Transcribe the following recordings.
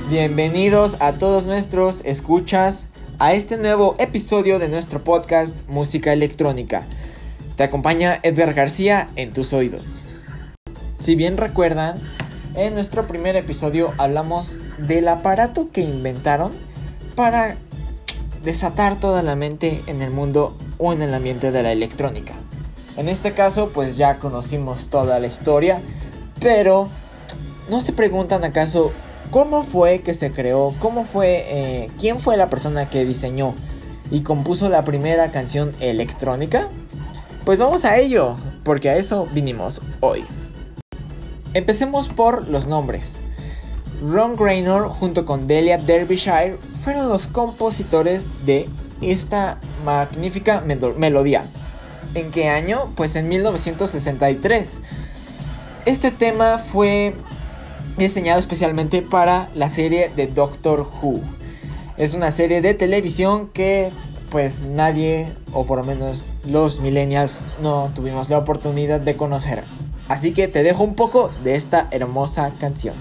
Bienvenidos a todos nuestros escuchas a este nuevo episodio de nuestro podcast Música Electrónica. Te acompaña Edgar García en tus oídos. Si bien recuerdan, en nuestro primer episodio hablamos del aparato que inventaron para desatar toda la mente en el mundo o en el ambiente de la electrónica. En este caso, pues ya conocimos toda la historia, pero ¿no se preguntan acaso cómo fue que se creó? ¿Quién fue la persona que diseñó y compuso la primera canción electrónica? Pues vamos a ello, porque a eso vinimos hoy. Empecemos por los nombres. Ron Graynor junto con Delia Derbyshire fueron los compositores de esta magnífica melodía. ¿En qué año? Pues en 1963. Este tema fue diseñado especialmente para la serie de Doctor Who. Es una serie de televisión que pues nadie, o por lo menos los millennials, no tuvimos la oportunidad de conocer. Así que te dejo un poco de esta hermosa canción.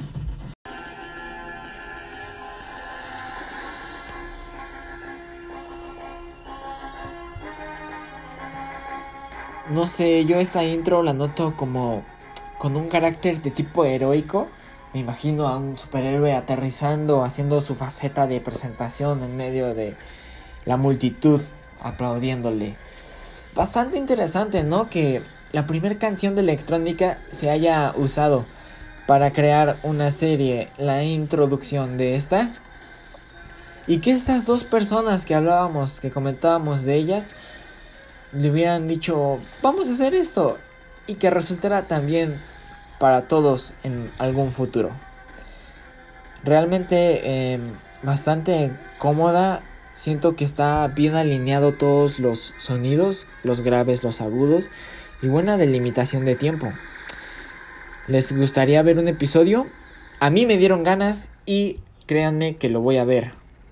No sé, yo esta intro la noto como con un carácter de tipo heroico. Me imagino a un superhéroe aterrizando, haciendo su faceta de presentación en medio de la multitud, aplaudiéndole. Bastante interesante, ¿no? Que la primera canción de electrónica se haya usado para crear una serie, la introducción de esta. Y que estas dos personas que hablábamos, que comentábamos de ellas, le hubieran dicho, vamos a hacer esto, y que resultara también para todos en algún futuro. Realmente bastante cómoda. Siento que está bien alineado todos los sonidos, los graves, los agudos, y buena delimitación de tiempo. ¿Les gustaría ver un episodio? A mí me dieron ganas y créanme que lo voy a ver.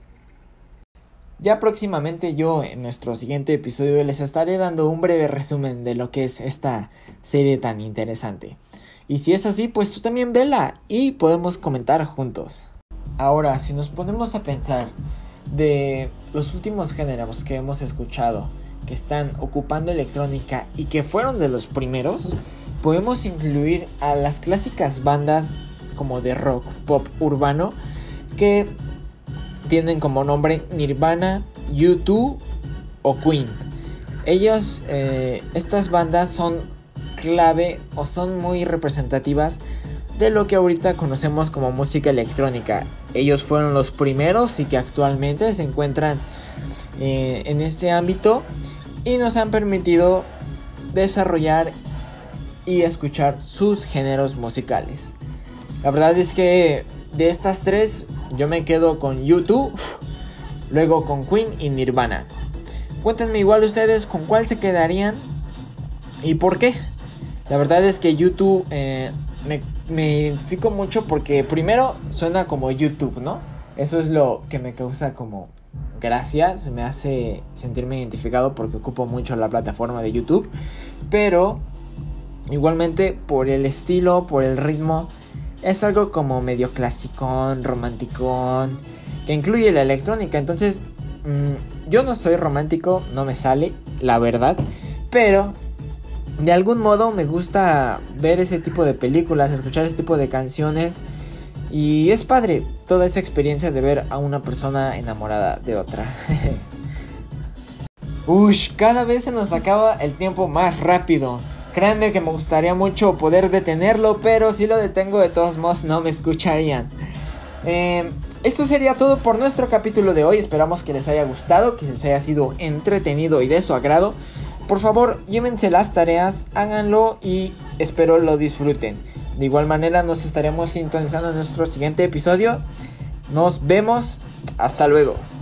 Ya próximamente yo en nuestro siguiente episodio les estaré dando un breve resumen de lo que es esta serie tan interesante. Y si es así, pues tú también vela y podemos comentar juntos. Ahora, si nos ponemos a pensar de los últimos géneros que hemos escuchado que están ocupando electrónica y que fueron de los primeros, podemos incluir a las clásicas bandas como de rock pop urbano que tienen como nombre Nirvana, U2 o Queen. Ellos, estas bandas son clave o son muy representativas de lo que ahorita conocemos como música electrónica. Ellos fueron los primeros y que actualmente se encuentran en este ámbito y nos han permitido desarrollar y escuchar sus géneros musicales. La verdad es que de estas tres yo me quedo con U2, luego con Queen y Nirvana. Cuéntenme igual ustedes con cuál se quedarían y por qué. La verdad es que U2 me identifico mucho porque primero suena como YouTube, ¿no? Eso es lo que me causa como gracia, me hace sentirme identificado porque ocupo mucho la plataforma de YouTube. Pero igualmente por el estilo, por el ritmo, es algo como medio clasicón, romanticón, que incluye la electrónica. Entonces, yo no soy romántico, no me sale, la verdad. Pero de algún modo me gusta ver ese tipo de películas, escuchar ese tipo de canciones. Y es padre toda esa experiencia de ver a una persona enamorada de otra. Cada vez se nos acaba el tiempo más rápido. Créanme que me gustaría mucho poder detenerlo, pero si lo detengo de todos modos no me escucharían. Esto sería todo por nuestro capítulo de hoy. Esperamos que les haya gustado, que les haya sido entretenido y de su agrado. Por favor, llévense las tareas, háganlo y espero lo disfruten. De igual manera nos estaremos sintonizando en nuestro siguiente episodio. Nos vemos, hasta luego.